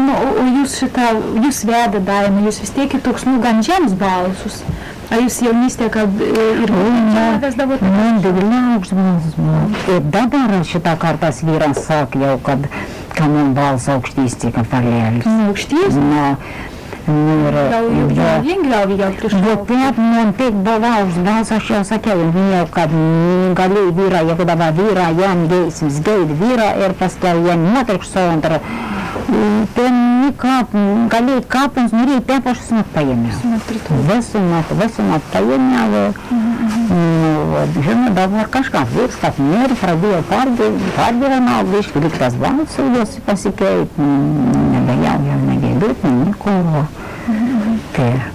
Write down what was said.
Jūs veda Daina, jūs vis tiek ir toks, gan žems balsus. A jūs jaunystė, kad ir vesdavot? Man divi augsts balsus. Ir dabar šitā kārtās vīrans saka jau, kad man balss augštīs tika palielis. Augštīs? Jau viengrāvi jau priekšā. Bet man tik buvo augsts balss, aš jau sakiau, jau, kad galēja vīrā, ja kudavā vīrā, jām geisim sgeidi vīrā, ir paskēl, ja noteikšu savantara, galēja kāpums, nu rīt tēpaši snot paēmjā. Vesu not paēmjā, žena doговор kažkā vīrs, kā mieru, pradēja pārdīvanā, višķi liktas balsu, jos pasikēja, negajā, jau negēja būt, neko.